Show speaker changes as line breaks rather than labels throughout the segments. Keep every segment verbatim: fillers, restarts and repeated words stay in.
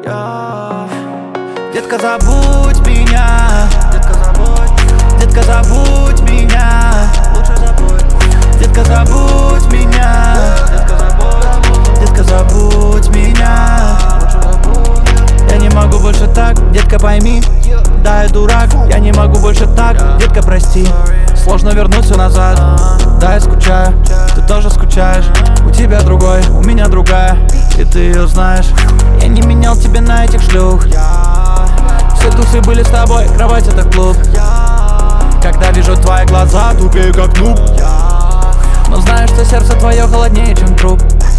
Детка, забудь меня. Детка, забудь. Детка, забудь меня. Лучше забудь. Детка, забудь меня. Детка, забудь. Детка, забудь меня. Лучше забудь. Я не могу больше так, детка, пойми. Да, я дурак, я не могу больше так. Детка, прости, сложно вернуть все назад. Да, я скучаю, ты тоже скучаешь. У тебя другой, у меня другая, и ты ее знаешь. Я не менял тебя на этих шлюх. Все тусы были с тобой, кровать это клуб. Когда вижу твои глаза, тупею как нуб. Но знаю, что сердце твое холоднее, чем труп.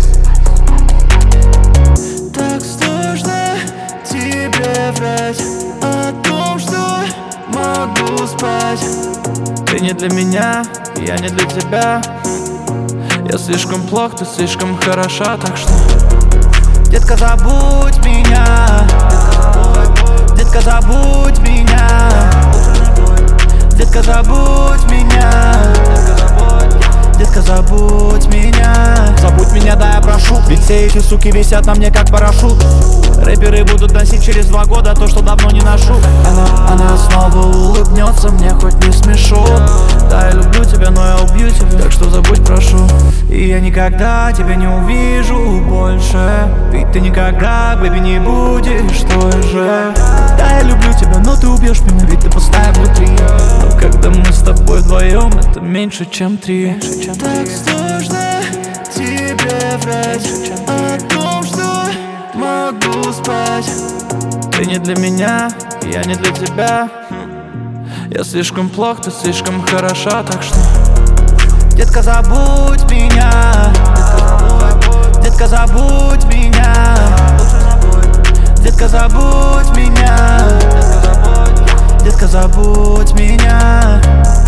Так сложно тебе врать о том, что могу спать. Ты не для меня, я не для тебя. Я слишком плох, ты слишком хороша, так что детка, забудь меня. Детка, забудь меня. Детка, забудь меня. Детка, забудь меня. Забудь меня, да, я прошу. Ведь все эти суки висят на мне как парашют. Рэперы будут носить через два года то, что давно не ношу. Она, она снова улыбнется мне, хоть не смешу. Да, я люблю тебя, но я убью тебя, так что забудь, прошу. И я никогда тебя не увижу больше. Ведь ты никогда, бэби, не будешь той же. Да, я люблю тебя, но ты убьешь меня, ведь ты пустая внутри. Но когда мы с тобой вдвоем, это меньше, чем три. Так сложно тебе врать о том, что могу спать. Ты не для меня, я не для тебя. Я слишком плох, ты слишком хороша, так что детка, забудь меня. Детка, забудь меня. Детка, забудь меня. Детка, забудь меня.